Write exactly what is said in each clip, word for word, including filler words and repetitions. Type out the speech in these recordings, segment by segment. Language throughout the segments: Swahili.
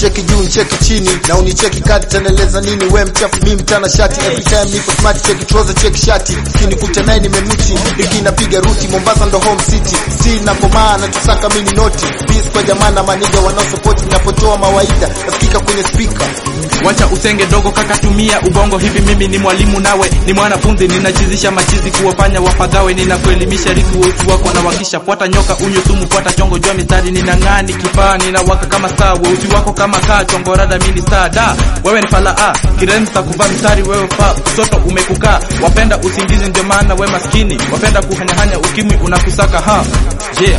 Cheki juu cheki chini na unicheki kadi teneleza nini we mchafu mimi mtana shati. Every time niko smart cheki trouser cheki shati. Kini kuta nine nimemuti hiki inapiga ruti Mombasa ndo home city. Si napomaa na tusaka mimi noti. Peace kwa jamaa na maniga wanao support ninapotoa mawaida nasikika kwenye speaker. Wacha usenge dogo kaka tumia ubongo hivi mimi ni mwalimu nawe ni mwanafunzi ninachizisha machizi kuwafanya wapagawe ninakuelimisha rithi utu wako na wakisha fuata nyoka unyo sumu fuata chongo jua mistari ninangani kifaa ninawaka kama saa uti wako kama kaa chongo rada mini saa da wewe ni pala a kiremsa kuvaa mistari wewe fa usoto umekukaa wapenda usingizi ndio maana we maskini wapenda kuhanyahanya ukimwi unakusaka ha yeah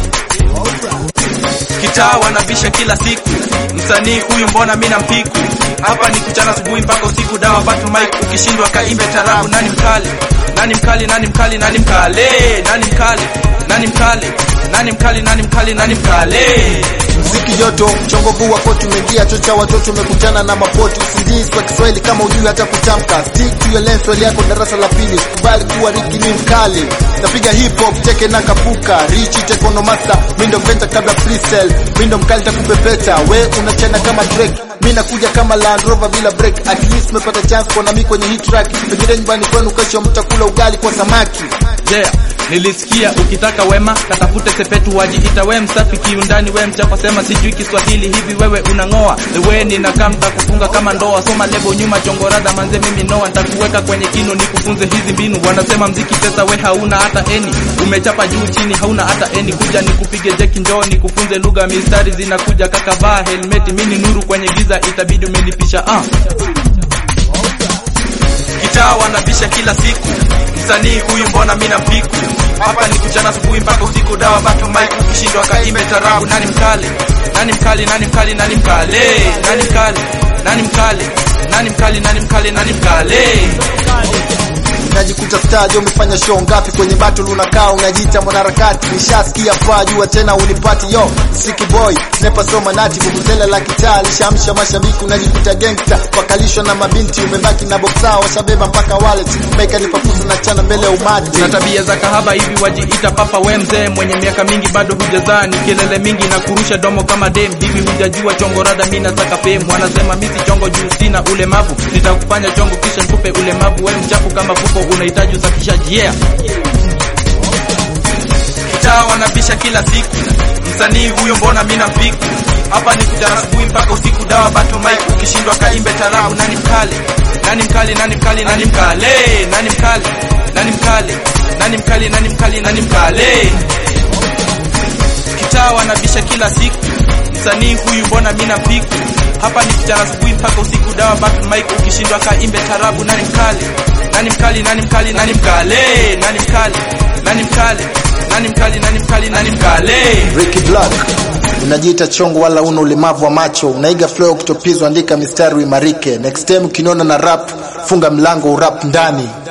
kitaa wanabisha kila siku msanii huyu mbona mimi nampiku hapa ni kuchana asubuhi mpaka usiku dawa battle mic ukishindwa kaimbe tarabu nani mkali nani mkali nani mkali nani mkale nani mkali nani mkali nani mkali nani mkali nani mkale muziki joto chongo vua koti umeingia chocha watoto umekutana na mapoti usingizi kwa Kiswahili kama ujui hata kutamka stick to your lens wali yako darasa la pili kubali kuwa Ricky ni mkali napiga hip hop teke na kapuka Rich Tekono Master mindo venta kabla freestyle mindo mkali takupepeta we unachana kama Drake mimi nakuja kama Land Rover bila break at least umepata chance kwa nami kwenye hit track pengine nyumbani kwenu kesho mtakula ugali kwa samaki yeah nilisikia ukitaka wema katafute sepetu wajiita we msafi kiundani we mchapa sema sijui Kiswahili hivi wewe unangoa the way ninakamta kufunga kama ndoa soma level nyuma chongorada manze mimi noa nitakuweka kwenye kino nikufunze hizi mbinu wanasema mziki pesa we hauna hata eni umechapa juu chini hauna hata eni kuja nikupige jeki njoo nikufunze lugha mistari zinakuja kaka vaa helmet mimi nuru kwenye giza itabidi umenipisha ah kitaa wanabisha kila siku msanii huyu mbona mimi nampiku hapa ni kuchana asubuhi mpaka usiku dawa battle mic ukishindwa kaimbe tarabu nani mkali nani mkali nani mkali nani mkale nani mkali nani mkali nani mkali nani mkali nani mkale najikuta star umefanya show ngapi kwenye battle unakaa unajiita mwanaharakati nishasikia faa jua tena unipati yo Siki boy sniper soma nati bubuzela la kitaa lishamsha mashabiki unajikuta gangster wakalishwa na mabinti umebaki na boxao washabeba mpaka wallet meka nipafuza na chana mbele ya umati na tabia za kahaba hivi wajiita papa we mzee mwenye miaka mingi bado hujazaa ni kelele mingi na kurusha domo kama dem hivi hujajua chongo rada mimi nataka fame wanasema mimi si chongo juu sina ulemavu nitakufanya chongo kisha nikupe ulemavu wewe mchafu kama fuko unahitaji usafishaji yeah kitaa wanabisha kila siku msanii huyu mbona mimi nampiku hapa ni kuchana asubuhi mpaka usiku dawa battle mic ukishindwa kaimbe tarabu nani mkali nani mkali nani mkali nani mkale nani mkali nani mkali nani mkali nani mkali nani mkale kitaa wanabisha kila siku msanii huyu mbona mimi nampiku hapa ni kuchana asubuhi mpaka usiku dawa battle mic ukishindwa kaimbe tarabu nani mkali nani mkali nani mkali nani mkale nani mkali nani mkali nani mkali nani mkali nani mkale Ricky Black unajiita chongo wala una ulemavu wa macho unaiga flow kutopizwa andika mistari uimarike next time ukiniona na rap funga mlango urap ndani